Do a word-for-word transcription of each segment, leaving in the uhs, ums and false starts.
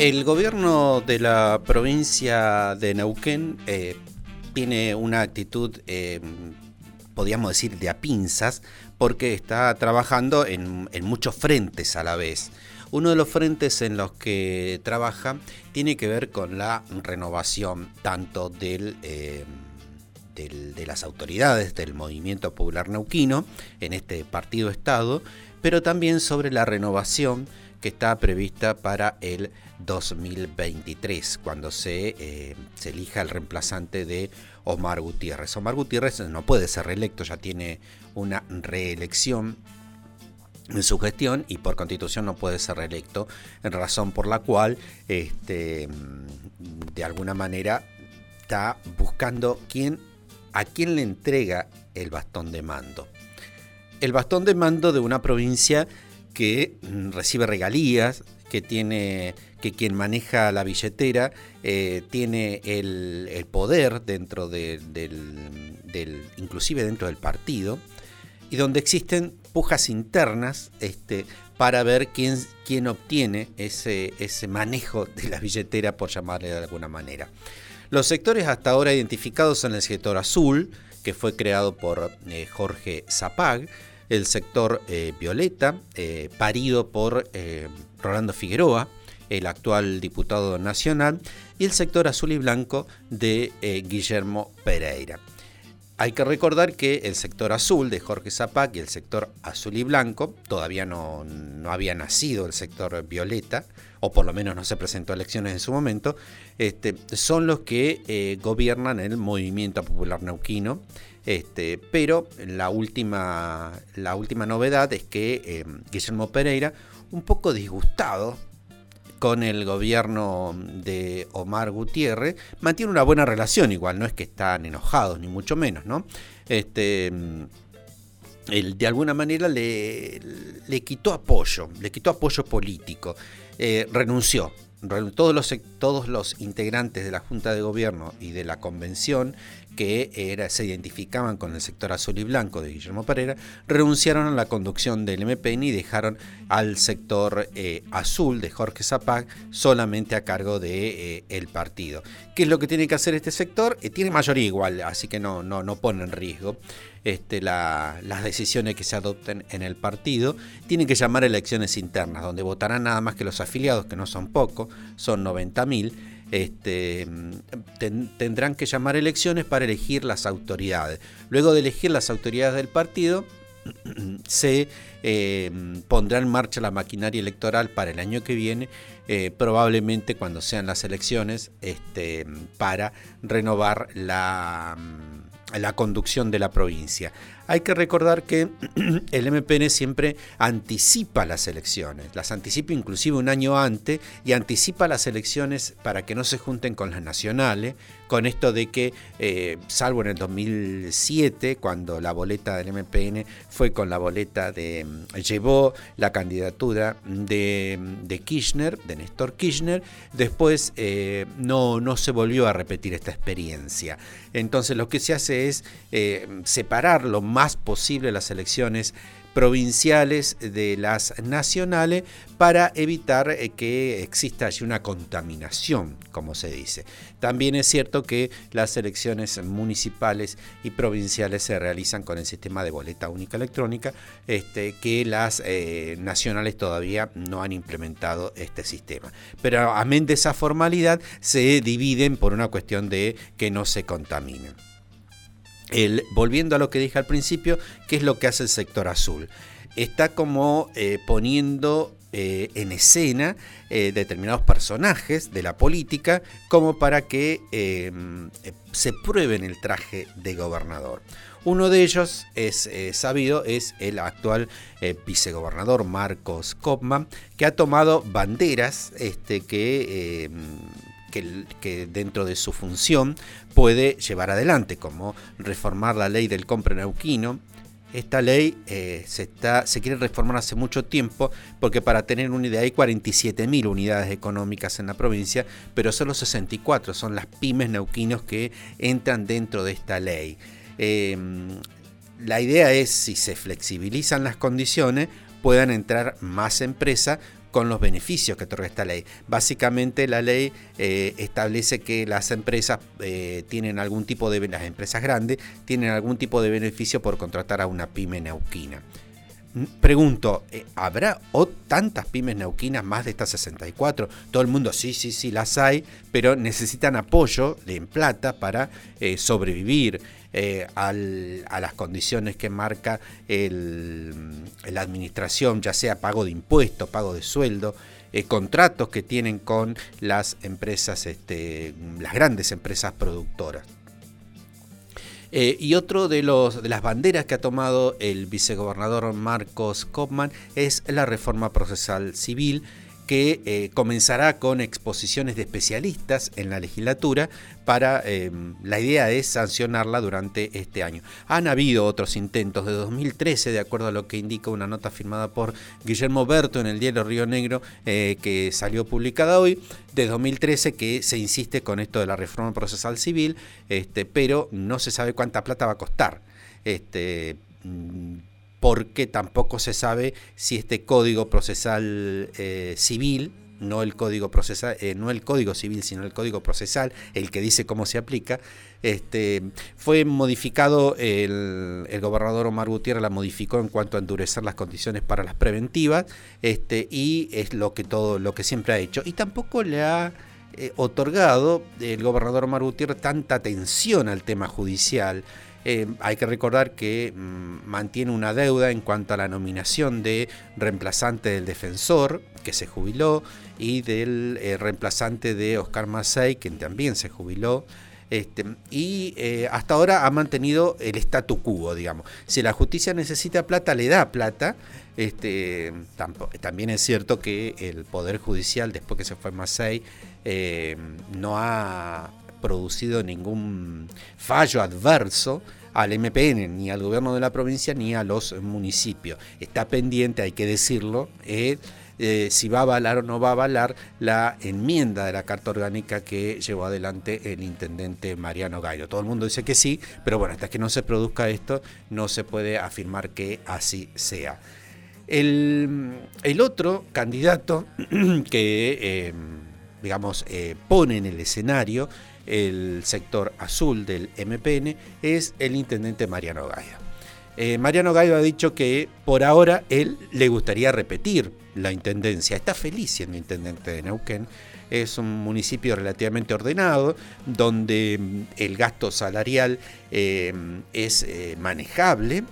El gobierno de la provincia de Neuquén eh, tiene una actitud, eh, podríamos decir, de a pinzas, porque está trabajando en, en muchos frentes a la vez. Uno de los frentes en los que trabaja tiene que ver con la renovación tanto del, eh, del, de las autoridades del Movimiento Popular Neuquino, en este partido Estado, pero también sobre la renovación que está prevista para el dos mil veintitrés, cuando se, eh, se elija el reemplazante de Omar Gutiérrez. Omar Gutiérrez no puede ser reelecto, ya tiene una reelección en su gestión y por constitución no puede ser reelecto, en razón por la cual este, de alguna manera está buscando quién, a quién le entrega el bastón de mando. El bastón de mando de una provincia que recibe regalías, que tiene que quien maneja la billetera eh, tiene el, el poder dentro de, del, del, inclusive dentro del partido, y donde existen pujas internas este, para ver quién, quién obtiene ese, ese manejo de la billetera, por llamarle de alguna manera. Los sectores hasta ahora identificados son el sector azul, que fue creado por eh, Jorge Zapag, el sector eh, violeta, eh, parido por eh, Rolando Figueroa, el actual diputado nacional, y el sector azul y blanco de eh, Guillermo Pereira. Hay que recordar que el sector azul de Jorge Zapag y el sector azul y blanco, todavía no, no había nacido el sector violeta, o por lo menos no se presentó a elecciones en su momento, este, son los que eh, gobiernan el Movimiento Popular Neuquino. Este, pero la última, la última novedad es que eh, Guillermo Pereira, un poco disgustado con el gobierno de Omar Gutiérrez, mantiene una buena relación, igual no es que están enojados ni mucho menos, ¿no? Este, él de alguna manera le, le quitó apoyo, le quitó apoyo político, eh, renunció. Todos los, todos los integrantes de la Junta de Gobierno y de la Convención que era, se identificaban con el sector azul y blanco de Guillermo Pereira, renunciaron a la conducción del M P N y dejaron al sector eh, azul de Jorge Zapag solamente a cargo del de, eh, partido. ¿Qué es lo que tiene que hacer este sector? Eh, tiene mayoría igual, así que no, no, no pone en riesgo este, la, las decisiones que se adopten en el partido. Tienen que llamar elecciones internas, donde votarán nada más que los afiliados, que no son pocos, son noventa mil. Este, ten, tendrán que llamar elecciones para elegir las autoridades. Luego de elegir las autoridades del partido, se eh, pondrá en marcha la maquinaria electoral para el año que viene, eh, probablemente cuando sean las elecciones, este, para renovar la, la conducción de la provincia. Hay que recordar que el M P N siempre anticipa las elecciones, las anticipa inclusive un año antes y anticipa las elecciones para que no se junten con las nacionales, con esto de que, eh, salvo en el dos mil siete, cuando la boleta del M P N fue con la boleta de, llevó la candidatura de, de Kirchner, de Néstor Kirchner, después eh, no, no se volvió a repetir esta experiencia. Entonces lo que se hace es eh, separar lo más posible las elecciones provinciales de las nacionales para evitar que exista allí una contaminación, como se dice. También es cierto que las elecciones municipales y provinciales se realizan con el sistema de boleta única electrónica, este, que las eh, nacionales todavía no han implementado este sistema. Pero amén de esa formalidad, se dividen por una cuestión de que no se contaminen. El, volviendo a lo que dije al principio, ¿qué es lo que hace el sector azul? Está como eh, poniendo eh, en escena eh, determinados personajes de la política como para que eh, se prueben el traje de gobernador. Uno de ellos es eh, sabido, es el actual eh, vicegobernador Marcos Kopman, que ha tomado banderas este, que... Eh, Que, que dentro de su función puede llevar adelante, como reformar la ley del compra neuquino. Esta ley eh, se, está, se quiere reformar hace mucho tiempo, porque para tener una idea hay cuarenta y siete mil unidades económicas en la provincia, pero solo sesenta y cuatro son las pymes neuquinos que entran dentro de esta ley. Eh, la idea es, si se flexibilizan las condiciones, puedan entrar más empresas, con los beneficios que otorga esta ley. Básicamente la ley eh, establece que las empresas eh, tienen algún tipo de, las empresas grandes tienen algún tipo de beneficio por contratar a una pyme neuquina. Pregunto, ¿habrá o tantas pymes neuquinas más de estas sesenta y cuatro? Todo el mundo, sí, sí, sí, las hay, pero necesitan apoyo en plata para eh, sobrevivir eh, al, a las condiciones que marca el, la administración, ya sea pago de impuestos, pago de sueldo, eh, contratos que tienen con las empresas, este, las grandes empresas productoras. Eh, y otro de, los, de las banderas que ha tomado el vicegobernador Marcos Kopman es la reforma procesal civil, que eh, comenzará con exposiciones de especialistas en la legislatura para, eh, la idea es sancionarla durante este año. Han habido otros intentos de dos mil trece, de acuerdo a lo que indica una nota firmada por Guillermo Berto en el diario Río Negro, eh, que salió publicada hoy, de dos mil trece, que se insiste con esto de la reforma procesal civil, este, pero no se sabe cuánta plata va a costar. Este, porque tampoco se sabe si este código procesal eh, civil, no el código procesal, eh, no el código civil, sino el código procesal, el que dice cómo se aplica, este, fue modificado, el, el gobernador Omar Gutiérrez la modificó en cuanto a endurecer las condiciones para las preventivas, este, y es lo que todo, lo que siempre ha hecho. Y tampoco le ha eh, otorgado el gobernador Omar Gutiérrez tanta atención al tema judicial. Eh, hay que recordar que mmm, mantiene una deuda en cuanto a la nominación de reemplazante del defensor, que se jubiló, y del eh, reemplazante de Oscar Massey, que también se jubiló. Este, y eh, hasta ahora ha mantenido el statu quo, digamos. Si la justicia necesita plata, le da plata. Este, tampoco, también es cierto que el Poder Judicial, después que se fue Massey, eh, no ha producido ningún fallo adverso al M P N, ni al gobierno de la provincia, ni a los municipios. Está pendiente, hay que decirlo, eh, eh, si va a avalar o no va a avalar la enmienda de la Carta Orgánica que llevó adelante el intendente Mariano Gairo. Todo el mundo dice que sí, pero bueno, hasta que no se produzca esto, no se puede afirmar que así sea. El, el otro candidato que, eh, digamos, eh, pone en el escenario el sector azul del M P N es el intendente Mariano Gaida. Eh, Mariano Gaida ha dicho que por ahora él le gustaría repetir la intendencia. Está feliz siendo intendente de Neuquén. Es un municipio relativamente ordenado, donde el gasto salarial eh, es eh, manejable,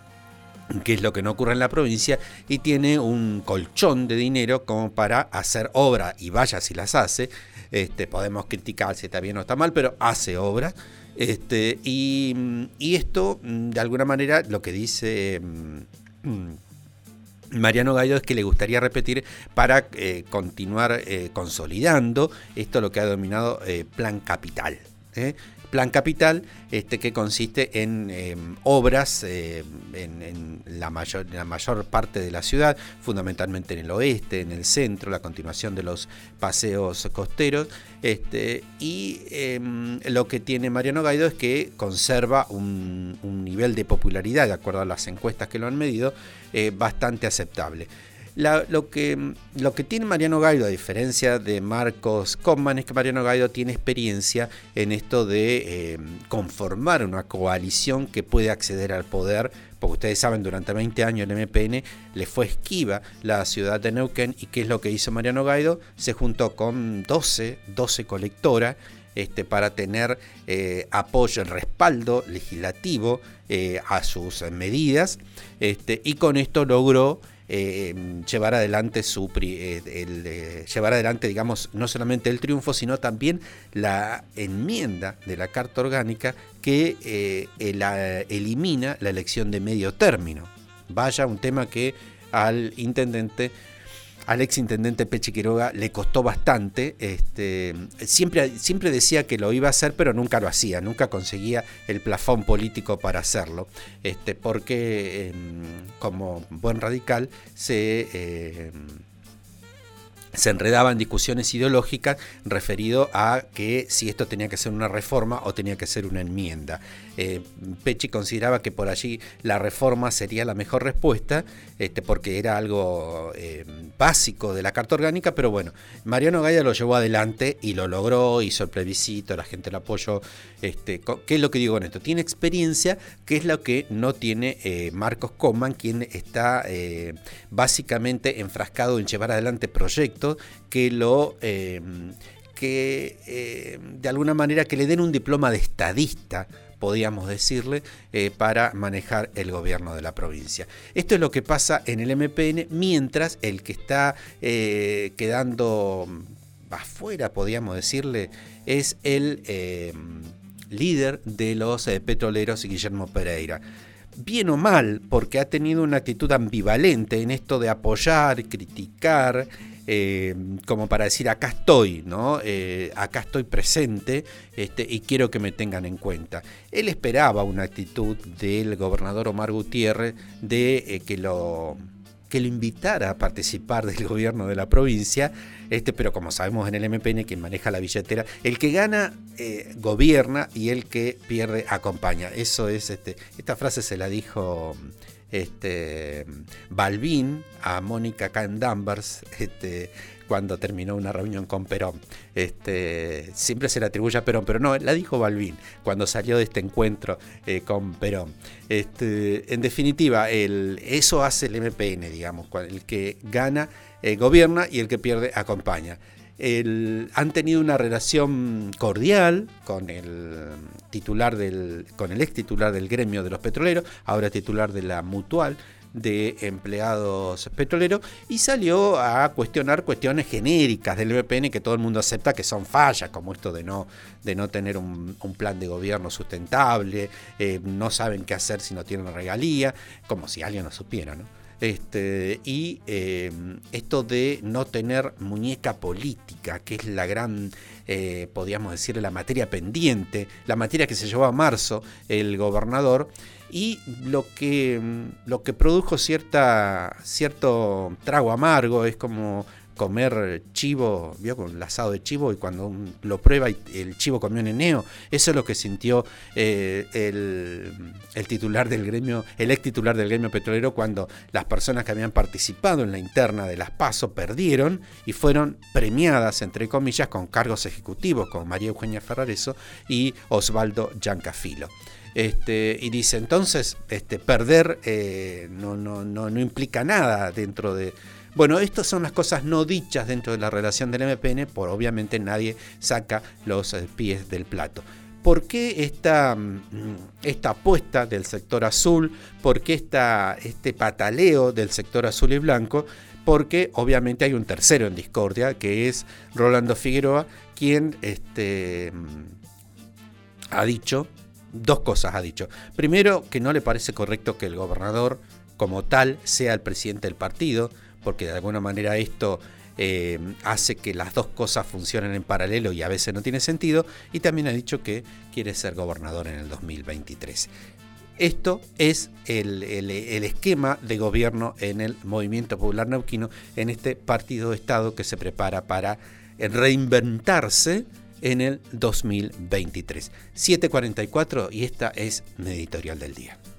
que es lo que no ocurre en la provincia, y tiene un colchón de dinero como para hacer obra, y vaya si las hace. Este, podemos criticar si está bien o está mal, pero hace obras. Este, y, y esto, de alguna manera, lo que dice mmm, Mariano Gaida es que le gustaría repetir para eh, continuar eh, consolidando esto, lo que ha denominado eh, Plan Capital. ¿eh? Plan Capital, este, que consiste en eh, obras eh, en, en, la mayor, en la mayor parte de la ciudad, fundamentalmente en el oeste, en el centro, la continuación de los paseos costeros. Este, y eh, lo que tiene Mariano Gaida es que conserva un, un nivel de popularidad, de acuerdo a las encuestas que lo han medido, eh, bastante aceptable. La, lo, que, lo que tiene Mariano Gaida, a diferencia de Marcos Kopman, es que Mariano Gaida tiene experiencia en esto de eh, conformar una coalición que puede acceder al poder, porque ustedes saben, durante veinte años el M P N le fue esquiva la ciudad de Neuquén. ¿Y qué es lo que hizo Mariano Gaida? Se juntó con doce, doce colectoras este, para tener eh, apoyo, respaldo legislativo eh, a sus medidas, este, y con esto logró Eh, llevar adelante su eh, el, eh, llevar adelante, digamos, no solamente el triunfo, sino también la enmienda de la Carta Orgánica que eh, la, elimina la elección de medio término. Vaya, un tema que al intendente, al exintendente Pechi Quiroga le costó bastante. Este, siempre, siempre decía que lo iba a hacer, pero nunca lo hacía, nunca conseguía el plafón político para hacerlo, este, porque eh, como buen radical se, eh, se enredaba en discusiones ideológicas referido a que si esto tenía que ser una reforma o tenía que ser una enmienda. Eh, Pecci consideraba que por allí la reforma sería la mejor respuesta, este, porque era algo eh, básico de la Carta Orgánica, pero bueno, Mariano Gaida lo llevó adelante y lo logró, hizo el plebiscito, la gente lo apoyó. Este, ¿Qué es lo que digo con esto? Tiene experiencia, que es lo que no tiene eh, Marcos Coman, quien está eh, básicamente enfrascado en llevar adelante proyectos que lo eh, que eh, de alguna manera que le den un diploma de estadista, podríamos decirle, eh, para manejar el gobierno de la provincia. Esto es lo que pasa en el M P N, mientras el que está eh, quedando afuera, podríamos decirle, es el eh, líder de los eh, petroleros, Guillermo Pereira. Bien o mal, porque ha tenido una actitud ambivalente en esto de apoyar, criticar, eh, como para decir acá estoy, ¿no? Eh, acá estoy presente, este, y quiero que me tengan en cuenta. Él esperaba una actitud del gobernador Omar Gutiérrez de eh, que lo que lo invitara a participar del gobierno de la provincia, este, pero como sabemos en el M P N, quien maneja la billetera, el que gana eh, gobierna y el que pierde acompaña. Eso es, este, esta frase se la dijo este, Balbín a Mónica Can Danvers, este, cuando terminó una reunión con Perón. Este, siempre se le atribuye a Perón, pero no, la dijo Balbín cuando salió de este encuentro eh, con Perón. Este, en definitiva, el, eso hace el M P N, digamos, el que gana eh, gobierna y el que pierde acompaña. El, han tenido una relación cordial con el titular del, con el ex titular del gremio de los petroleros, ahora titular de la Mutual de empleados petroleros, y salió a cuestionar cuestiones genéricas del M P N que todo el mundo acepta que son fallas, como esto de no, de no tener un, un plan de gobierno sustentable, eh, no saben qué hacer si no tienen regalía, como si alguien lo supiera, ¿no? Este, y eh, esto de no tener muñeca política, que es la gran, eh, podríamos decir, la materia pendiente, la materia que se llevó a marzo el gobernador, y lo que, lo que produjo cierta, cierto trago amargo, es como comer chivo, vio, con el asado de chivo, y cuando lo prueba y el chivo comió neneo. Eso es lo que sintió eh, el, el titular del gremio, el ex titular del gremio petrolero, cuando las personas que habían participado en la interna de las PASO perdieron y fueron premiadas, entre comillas, con cargos ejecutivos, como María Eugenia Ferrareso y Osvaldo Giancafilo. Este, y dice, entonces, este, perder eh, no, no, no, no implica nada dentro de... Bueno, estas son las cosas no dichas dentro de la relación del M P N, por obviamente nadie saca los eh, pies del plato. ¿Por qué esta, esta apuesta del sector azul? ¿Por qué esta, este pataleo del sector azul y blanco? Porque obviamente hay un tercero en discordia, que es Rolando Figueroa, quien este, ha dicho... Dos cosas ha dicho. Primero, que no le parece correcto que el gobernador como tal sea el presidente del partido, porque de alguna manera esto eh, hace que las dos cosas funcionen en paralelo y a veces no tiene sentido. Y también ha dicho que quiere ser gobernador en el dos mil veintitrés. Esto es el, el, el esquema de gobierno en el Movimiento Popular Neuquino, en este partido de Estado que se prepara para reinventarse en el dos mil veintitrés. siete cuarenta y cuatro, y esta es mi editorial del día.